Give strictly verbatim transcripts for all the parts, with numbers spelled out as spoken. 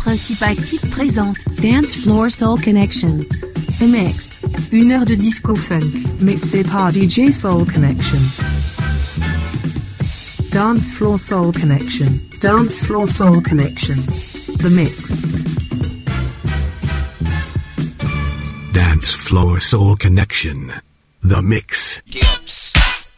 Principe Actif présente Dance Floor Soul Connection. The Mix. Une heure de disco funk. Mixé par D J Soul Connection. Dance Floor Soul Connection. Dance Floor Soul Connection. The Mix. Dance Floor Soul Connection. The Mix. Gibbs.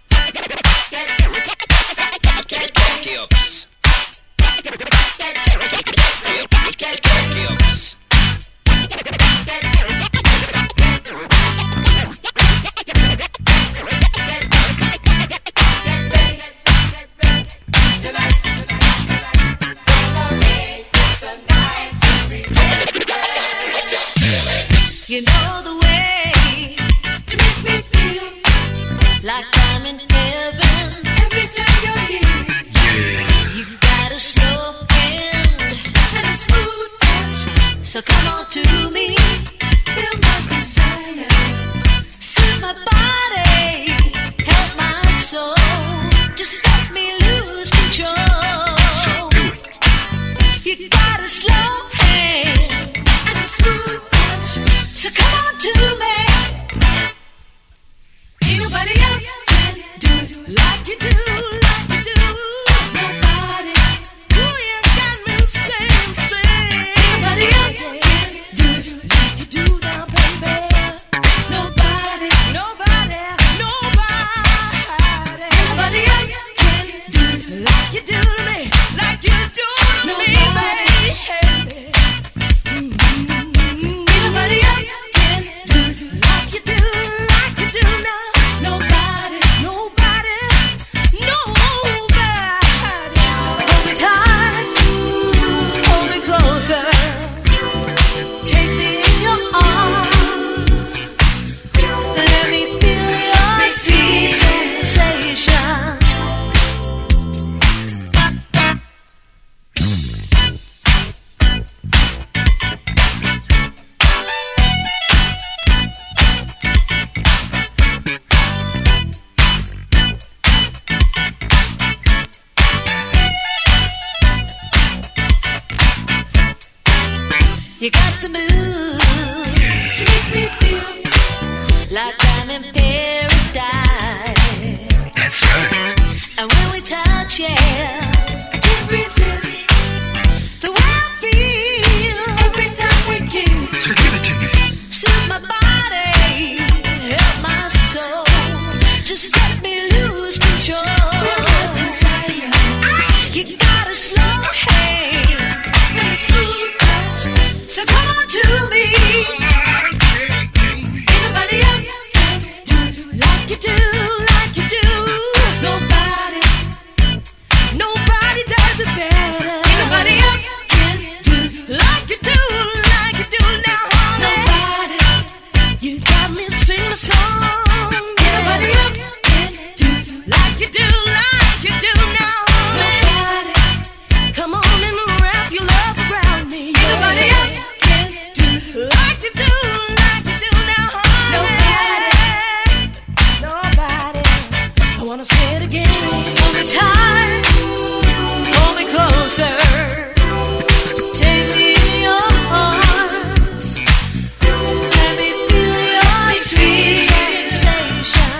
You know the way to make me feel like I'm in heaven every time you're here. Yeah. You got a slow hand and a smooth touch, so come on to me, feel my desire, soothe my body, help my soul, just let me lose control. So do it. You got a slow hand and a smooth touch, so come on to me. Ain't nobody else can do it like you do, like you do. Nobody. Ooh, you got me saying, saying. Ain't nobody else can do it like you do now, baby. Nobody, nobody, nobody. Ain't nobody else can do it like you do to me, like you do to me, baby. Mm-hmm. Ain't nobody else. You got the moves to make me feel like I'm in paradise. That's right. And when we touch, yeah, I can't resist the way I feel every time we kiss. So give it to me. Soothe my body, help my soul, just let me lose control. You got a slow hand and a smooth touch, so come on to me. Anybody else can do it like you do, like you do. Nobody, nobody does it better. Anybody else can do it like you do, like you do now, honey. Nobody, you got me singing a song. Anybody else can do it like you do, like you do now, honey. Nobody, come on and wrap your love around me. Anybody else can do it like you do, like you do now, honey. Nobody, nobody. I wanna say it again. Hold me tight, hold me closer, take me in your arms, let me feel your sweet sensation.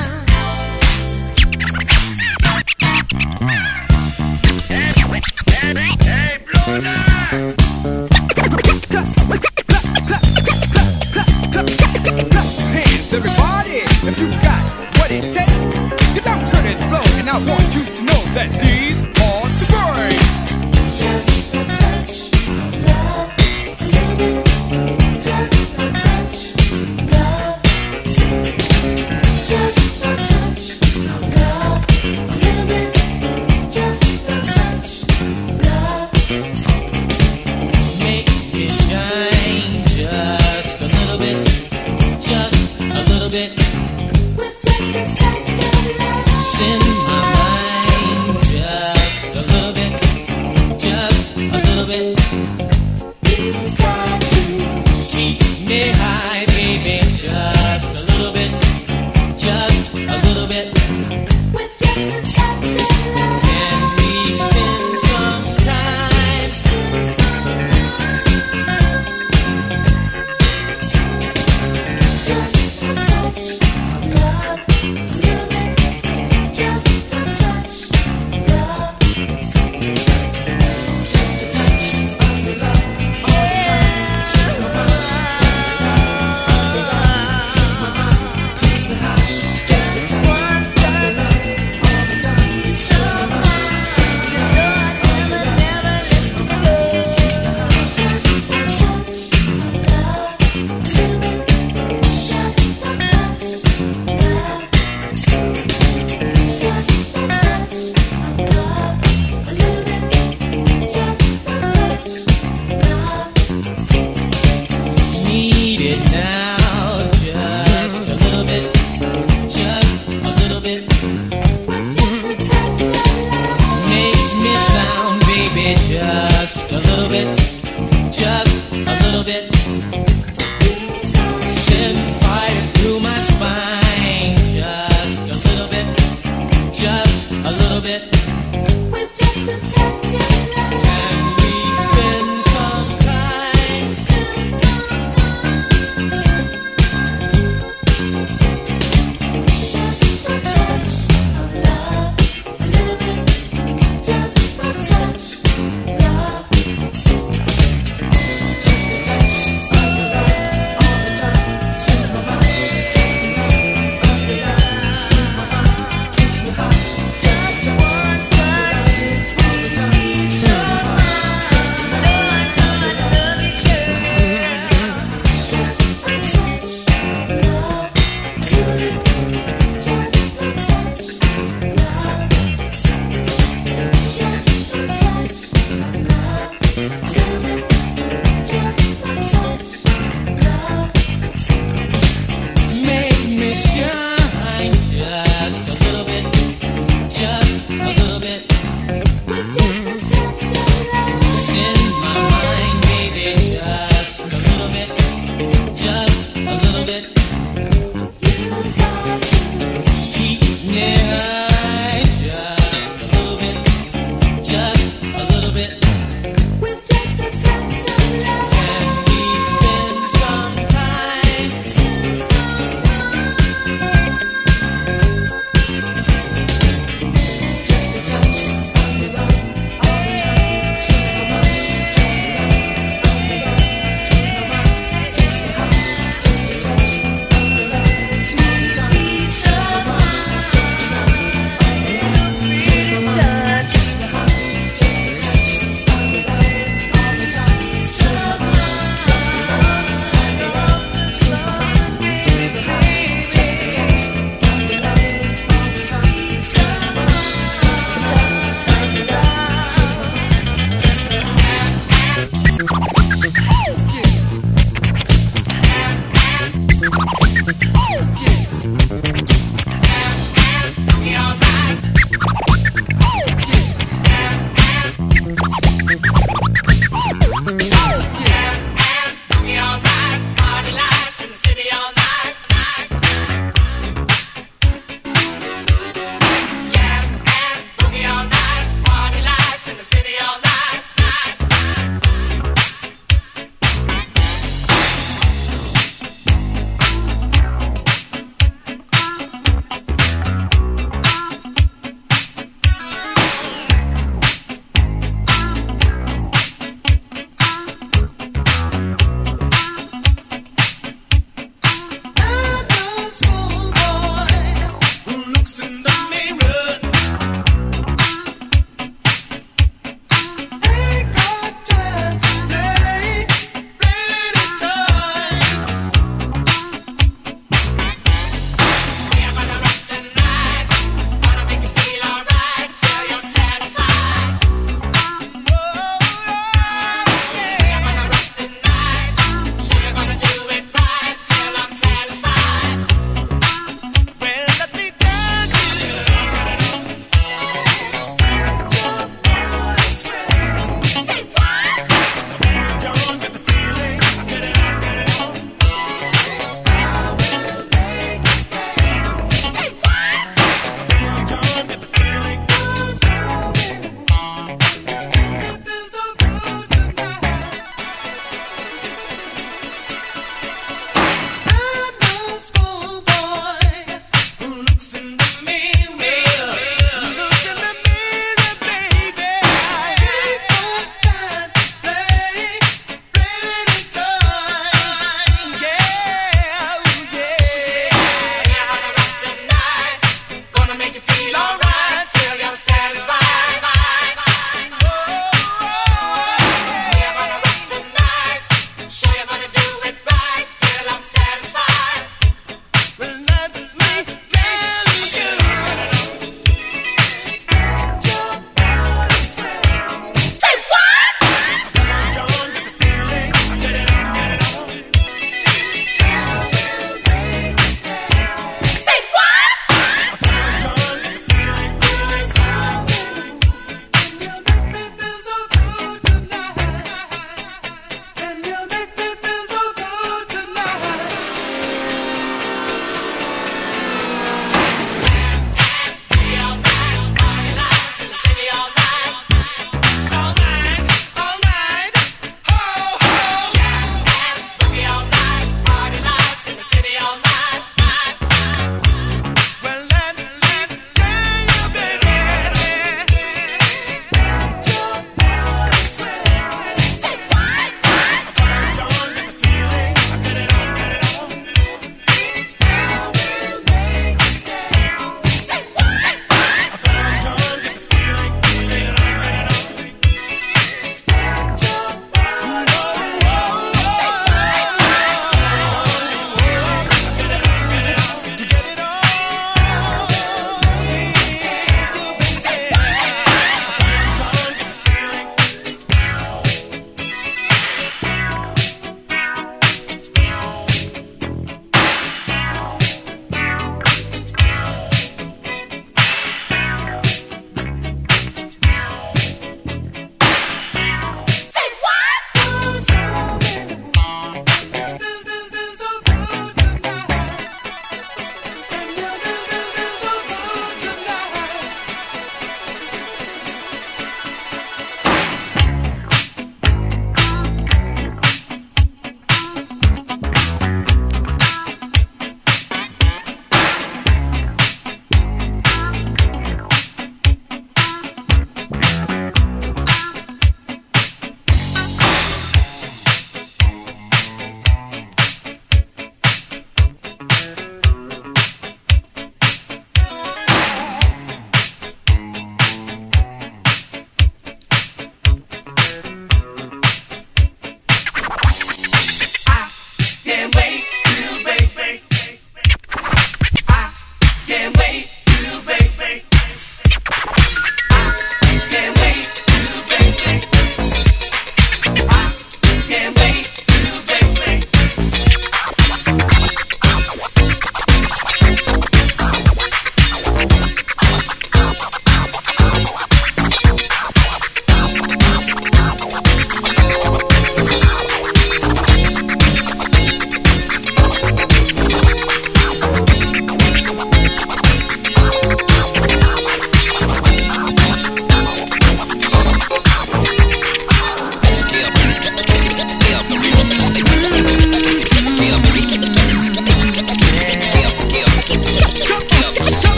Hey, blow it up. Hands, everybody, if you got what it takes. Cause I'm Curtis Blow, and I want you to know that these are the birds. Just a touch, love, baby. Just a touch, love. Just a touch, love, baby. Just a touch, love. Make it shine just a little bit, just a little bit. With just a touch of love. Send my mind just a little bit, just a little bit. You got to Keep me high, baby, just a little bit, just a little bit. with just a touch of love. Can we spend some time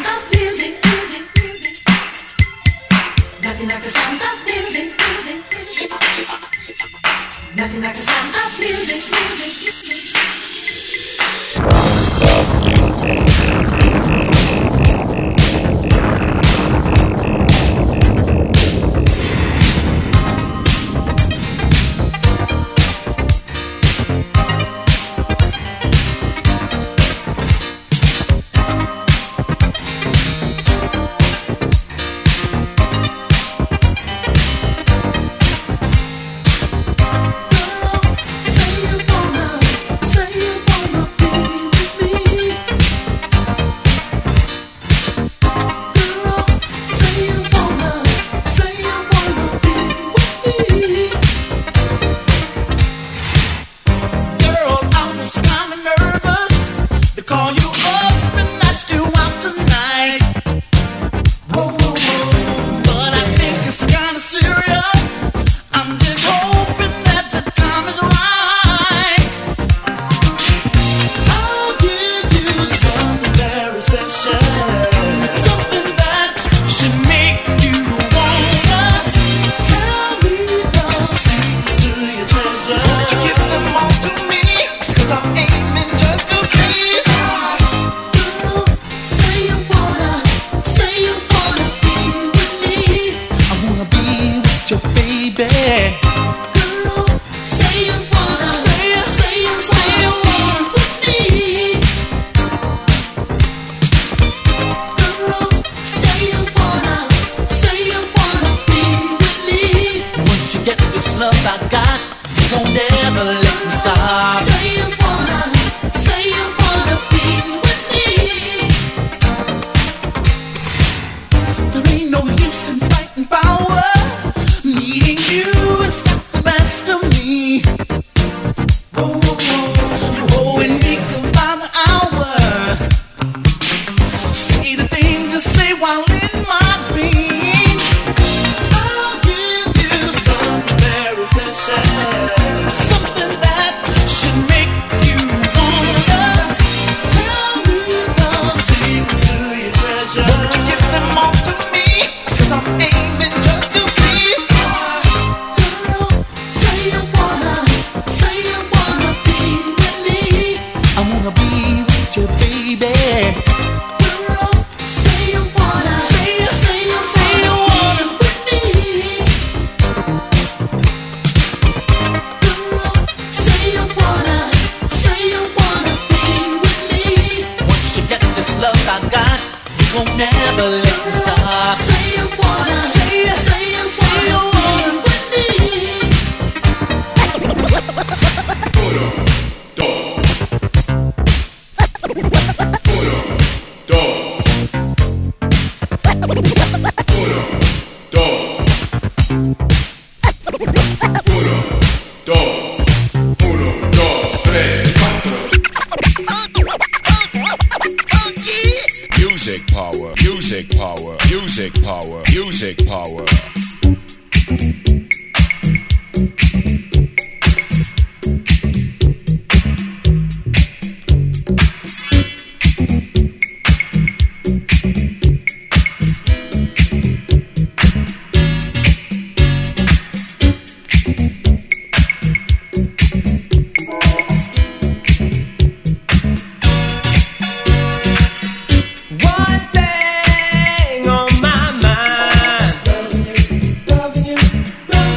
sound of music, music, music. Nothing like the sound of music, music, music. Nothing like the sound of music, music, music. One thing on my mind.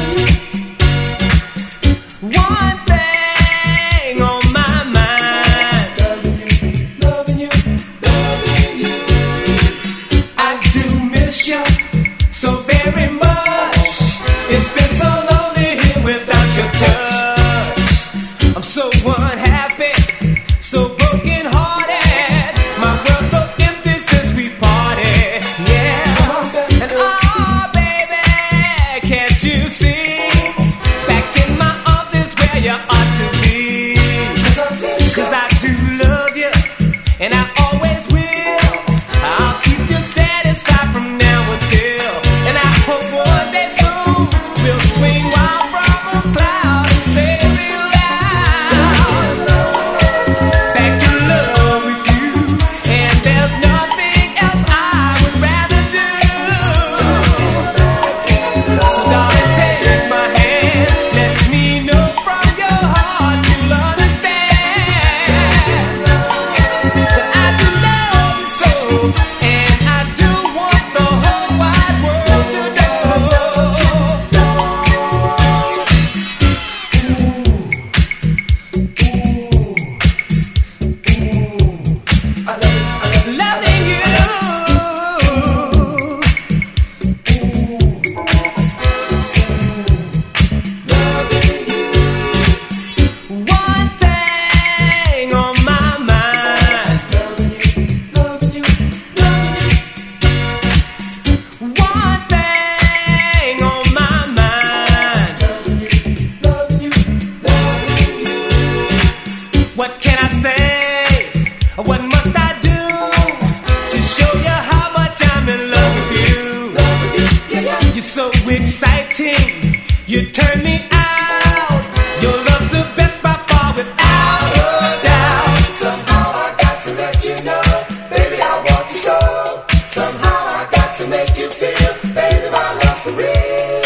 you turn me out. Your love's the best by far without a doubt. Somehow I got to let you know, baby, I want you so. Somehow I got to make you feel, baby, my love's for real.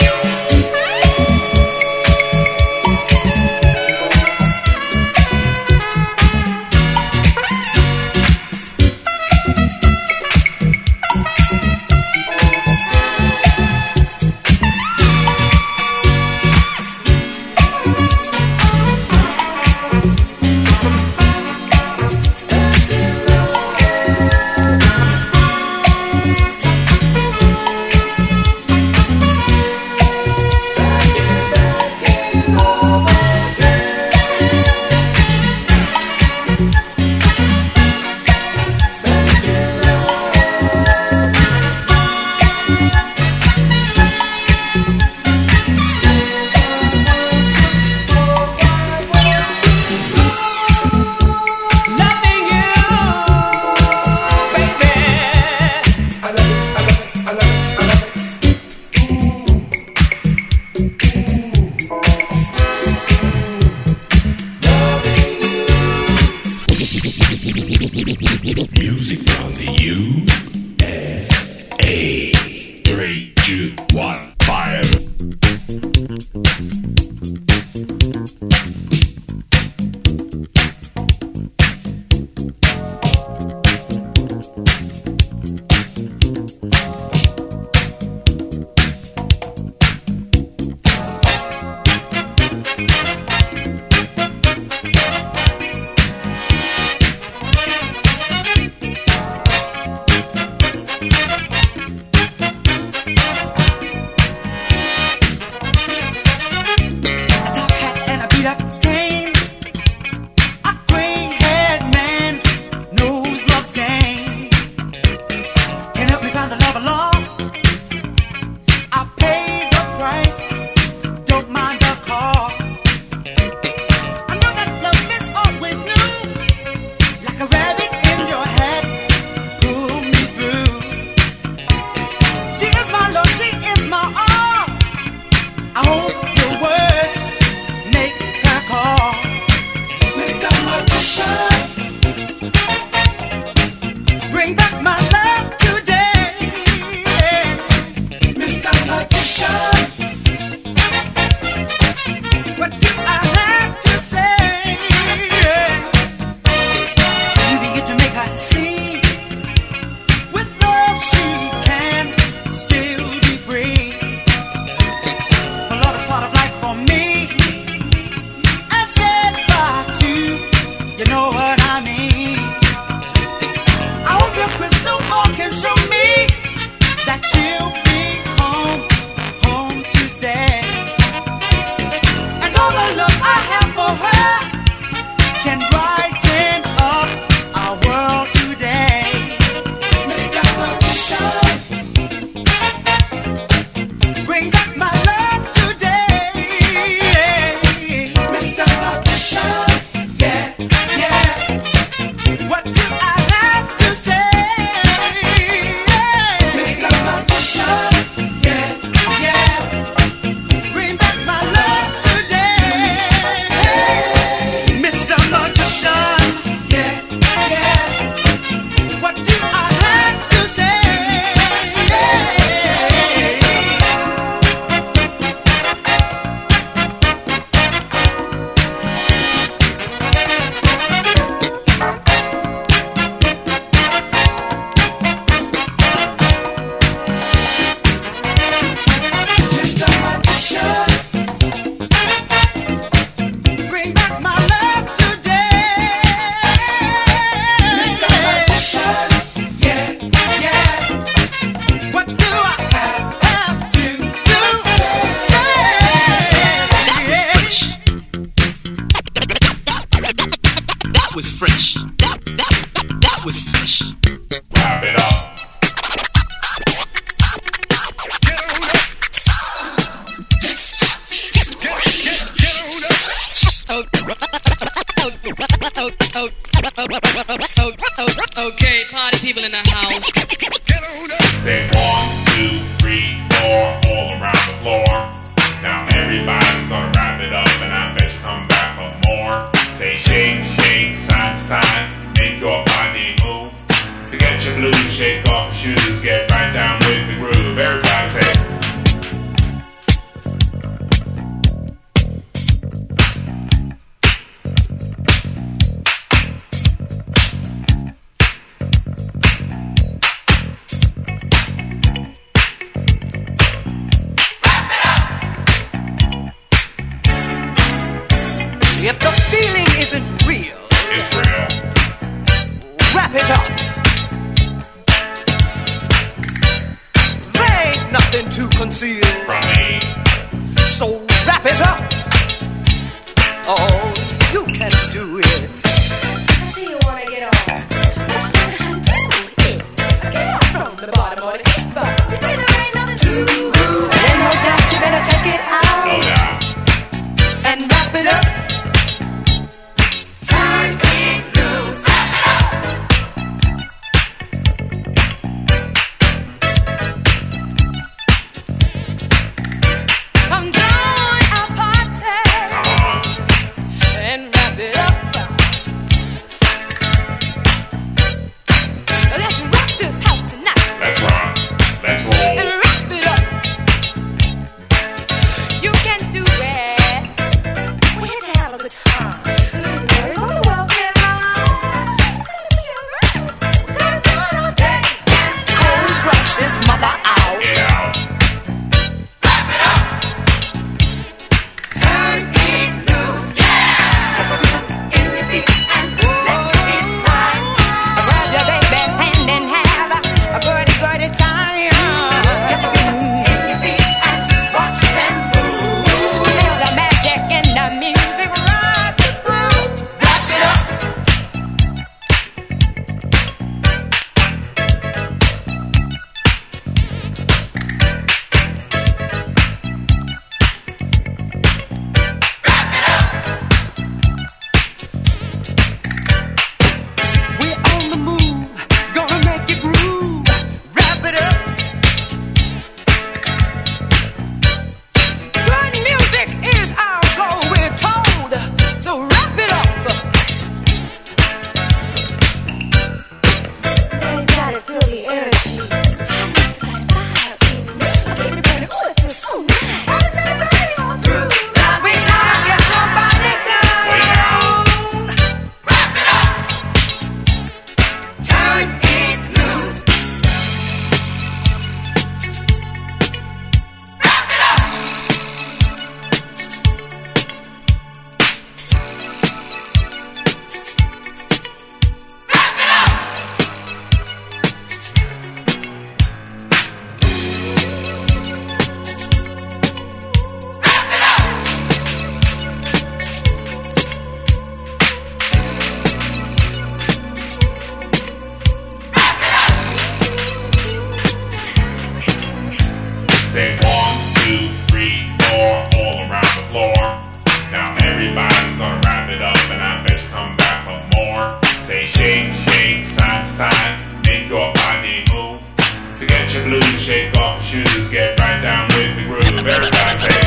Music from the U S A. Three, two, one, fire. right down with the groove. Everybody say. If the feeling isn't real, It's real. wrap it up. There ain't nothing to conceal, From me. so wrap it up. Oh, you can do it. I see you wanna get on. Let's learn how to do it. Get on from the bottom of the kickbox. You see there ain't nothing to do. Ain't no doubt you better check it No out doubt. and wrap it up. Turn it loose. Come join our party Uh-huh. and wrap it up. Let's rock this house tonight Let's rock. Let's roll. and wrap it up. You can do it. We're here to have a good time. There's no walking along. It's gonna be alright. Gonna do it all day. Cold crush this mother out. Get out. Turn it loose. In your feet and let it ride. Grab your baby's hand and have a goody goody time. In your feet and watch them move. Feel the magic in the music, rock the groove. Wrap it up. We're on the move, gonna make you groove. Wrap it up. Good music is our goal, we're told. So wrap it up. They gotta feel the energy. Get me burning. Ooh, it feels so nice. Everybody all through. We gotta get somebody down. Way down. Wrap it up. Turn it loose. Wrap it up. Say one, two, three, four, all around the floor. Now everybody's gonna wrap it up, and I bet you come back for more. Say shake, shake, side to side, make your body move. Forget your blues, shake off your shoes, get right down with the groove. Everybody say.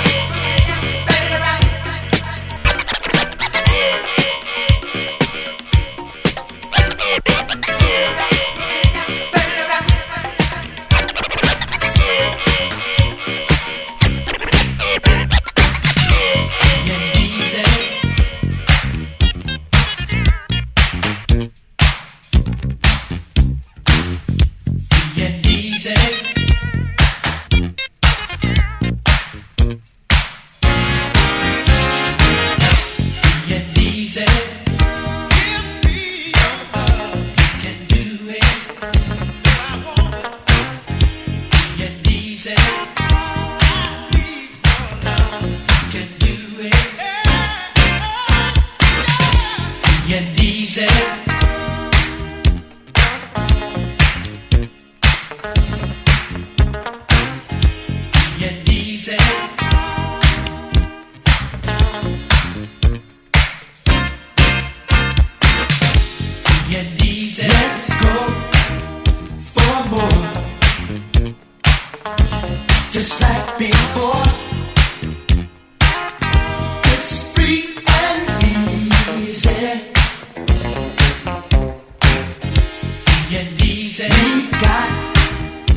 Let's go for more. Just like before. It's free and easy. Free and easy. We've got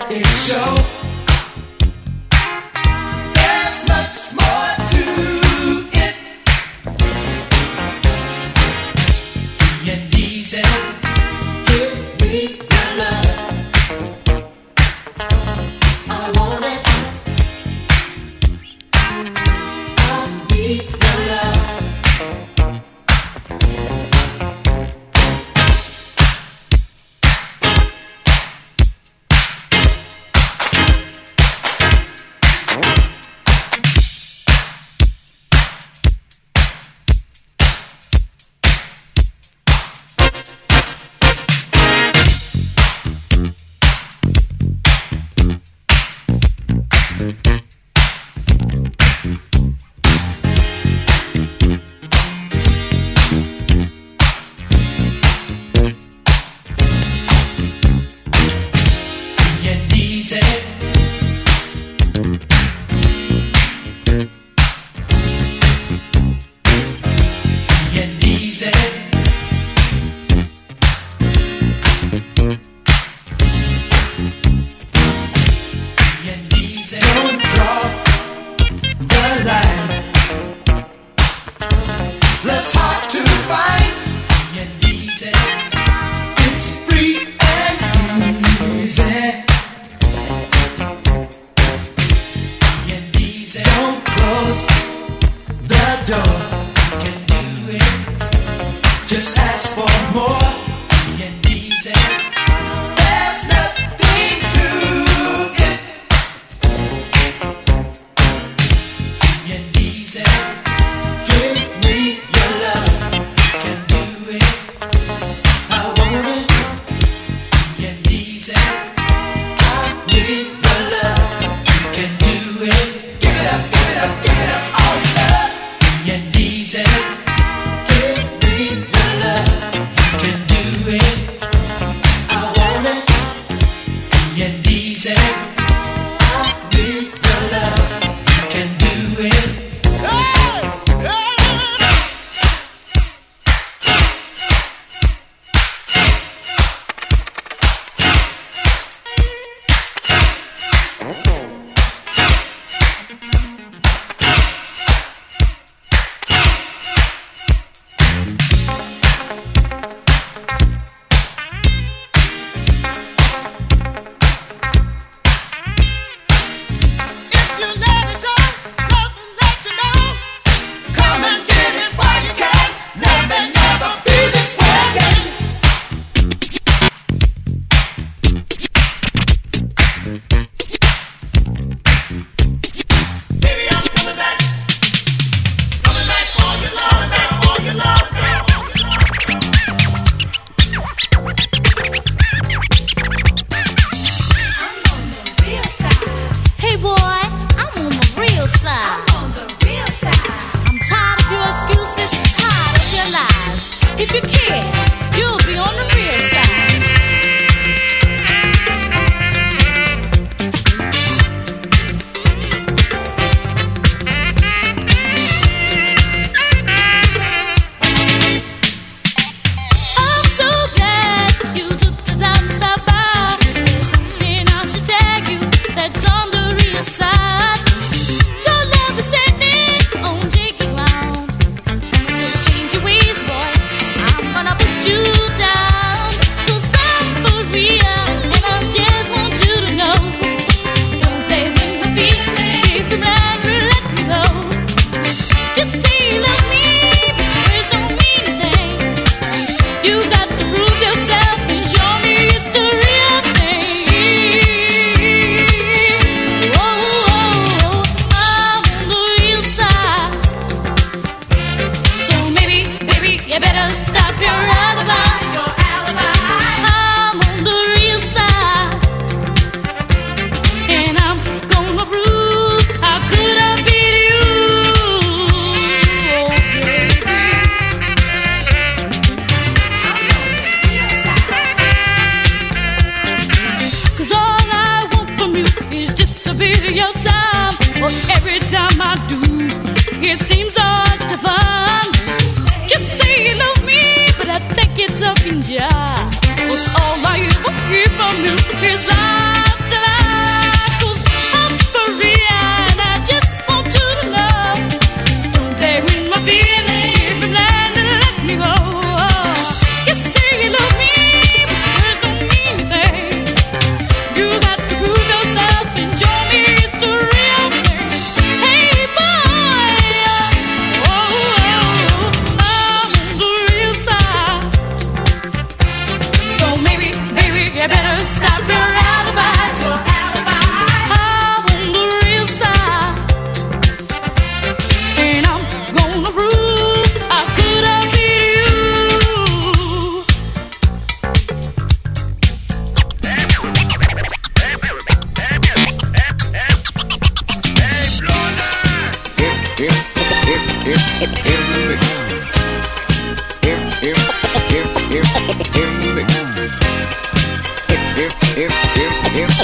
talking jive. What's all I ever hear from you is life till I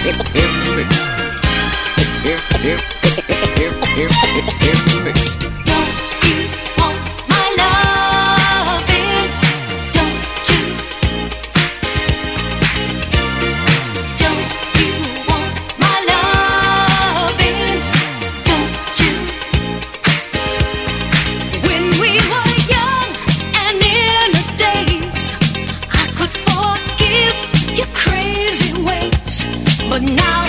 But now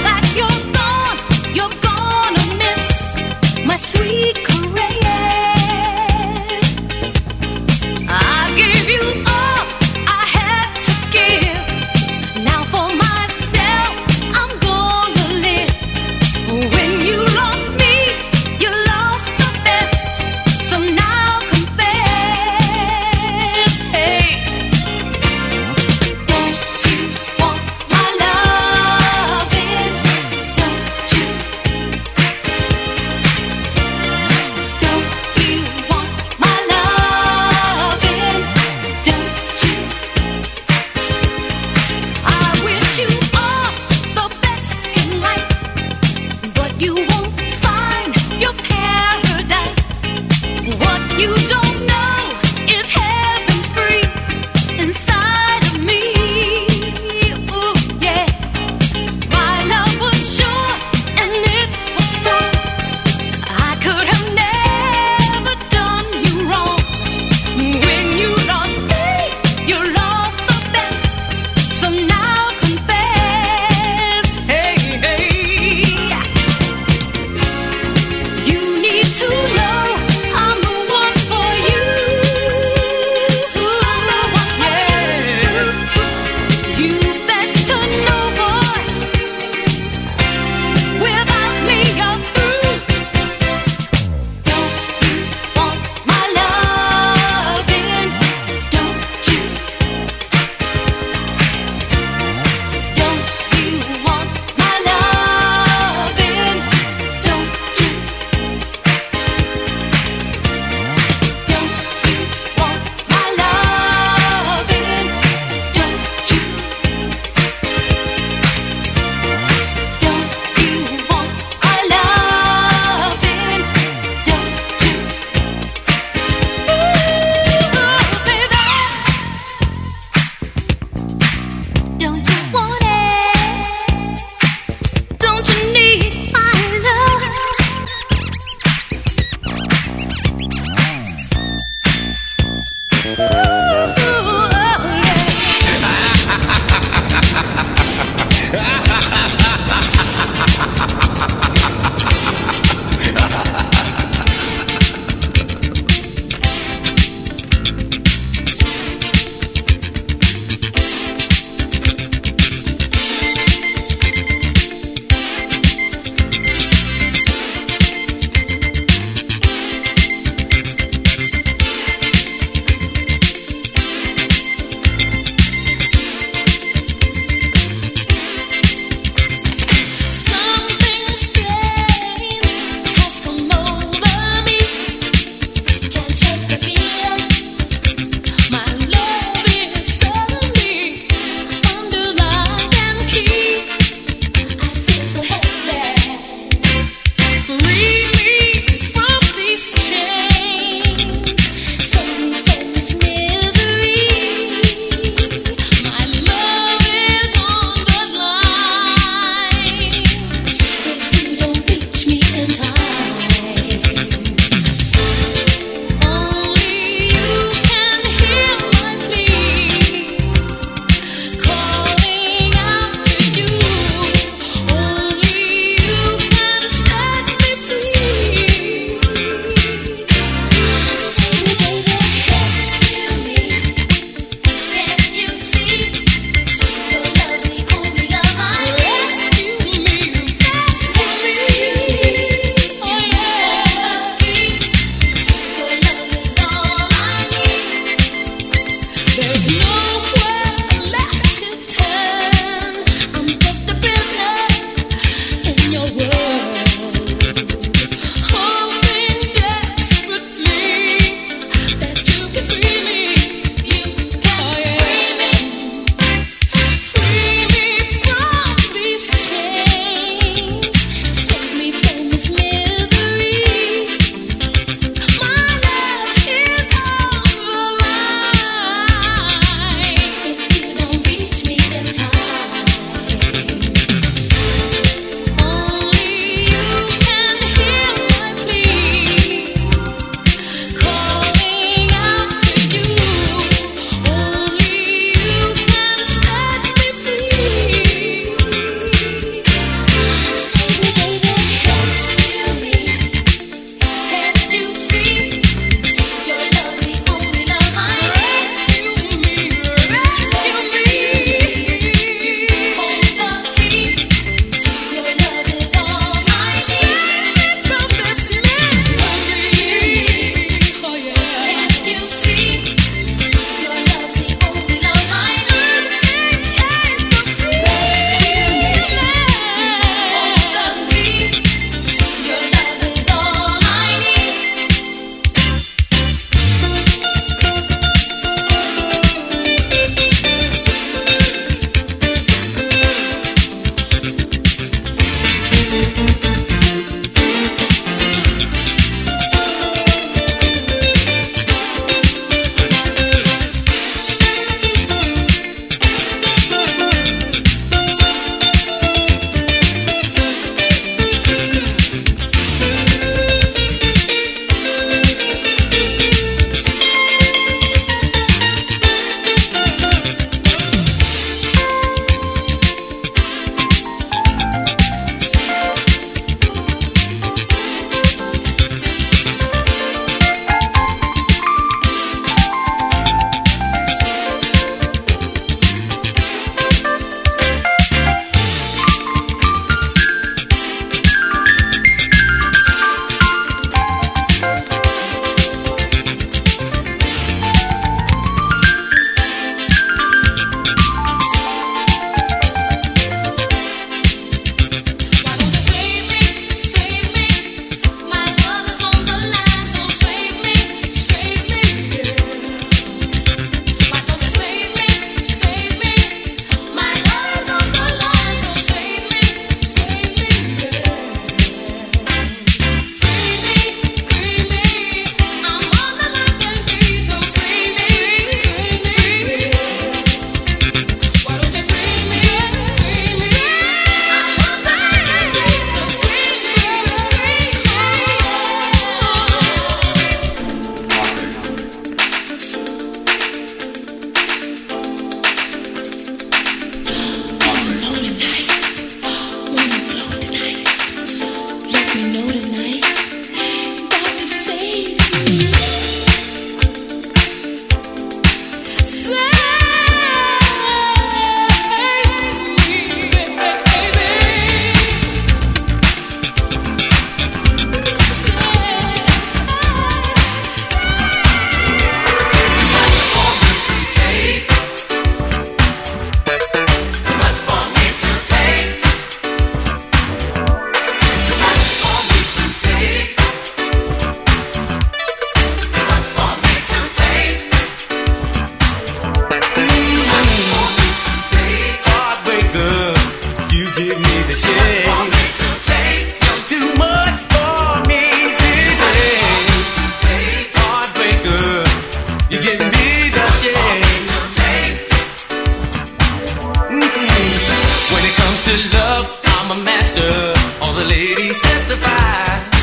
faster. All the ladies testify.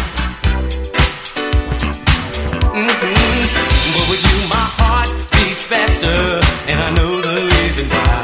Mm-hmm. But with you, my heart beats faster, and I know the reason why.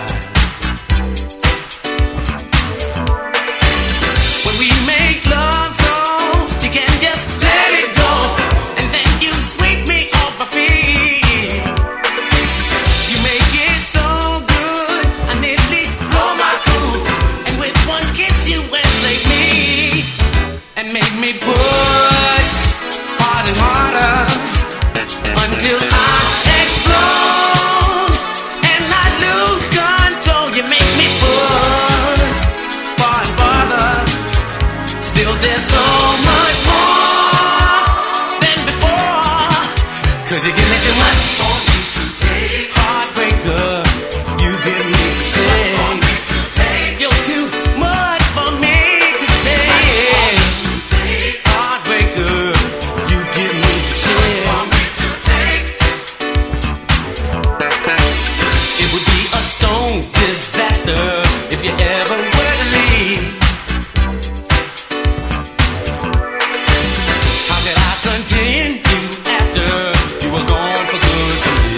When we make love so you can just let it go, and then you sweep me off my feet. You make it so good, I nearly blow my cool. And with one kiss you enslave me and make me push hard and harder until I explode and I lose control. You make me push far and farther. Still there's so much more than before, 'cause you give me too much for me to take. Heartbreaker, you give me the shame. You're too much for me to take. Heartbreaker, you give me the shame. It would be a stone disaster if you ever were to leave. How could I continue after you were gone for good for me?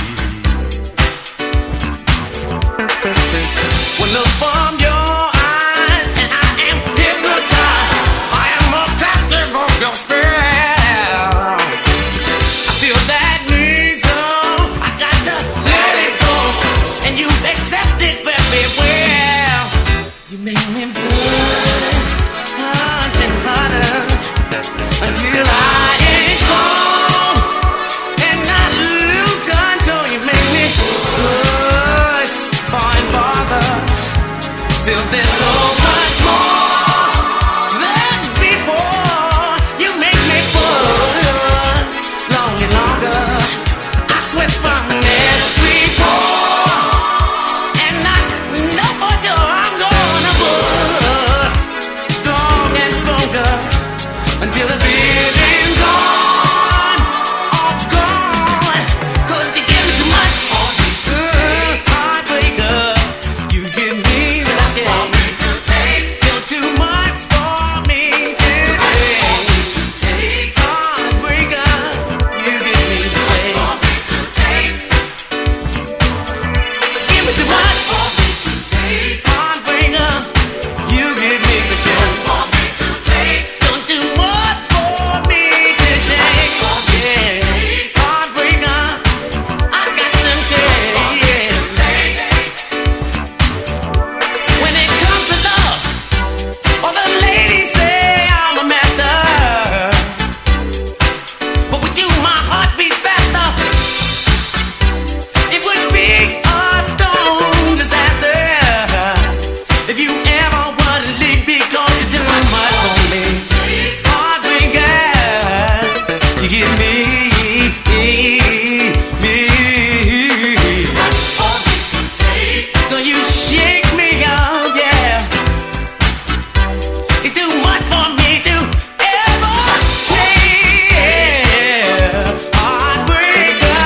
One look from your eyes and I am hypnotized. I am a captive of your spell. I feel that need so I got to let it go, and you accept it very well. You make me push hard and harder until I ain't gone and I lose control. You make me push far and farther. Still there's so much more than before. You make me push long and longer. I sweat from every pore, and I know for sure I'm gonna push strong and stronger until the feeling's gone, all gone. 'Cause you give me too much. Uh, heartbreaker, you give me the shit. You're too much for me to take. Heartbreaker, you give me the shit. Give me too much. Heartbreaker, you give me the shit. You're too much for me to take. Yeah. Heartbreaker, I got them shit. When it comes to love, all the ladies say I'm a master, but with you my heart beats faster. It would be a stone disaster if you ever want to leave because you're too much for me. Heartbreaker, you give me, me. So you shake me up, yeah. It's too much for me to ever take. Heartbreaker,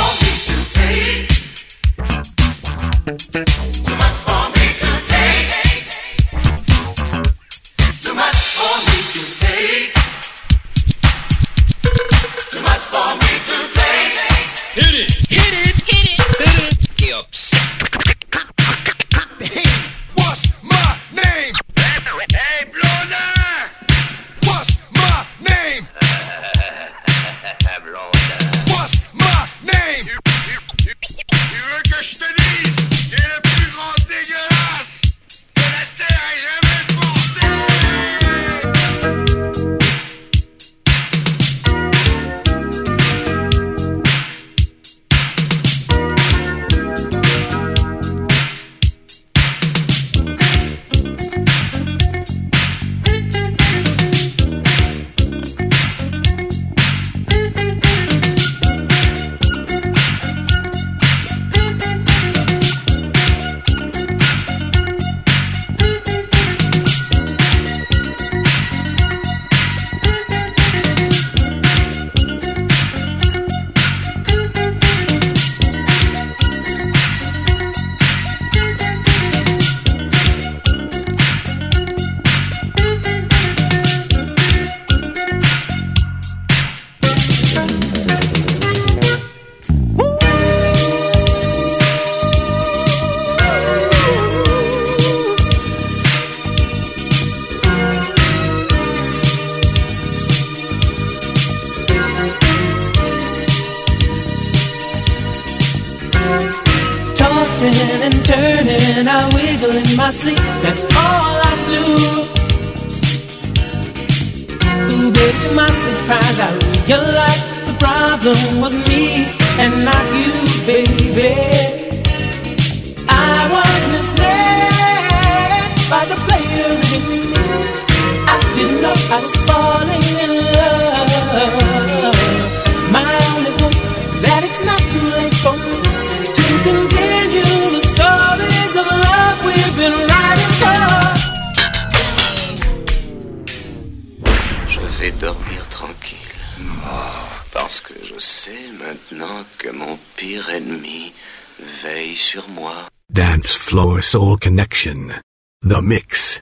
Too much for me to take. tinkle in my sleep, that's all I do. Ooh, baby, to my surprise, I realized the problem was me and not you, baby. I was misled by the player in me. I didn't know I was falling in love. My only hope is that it's not too late for me to continue the stories of love we've been writing for. Je vais dormir tranquille. Parce que je sais maintenant que mon pire ennemi veille sur moi. Dance Floor Soul Connection. The Mix.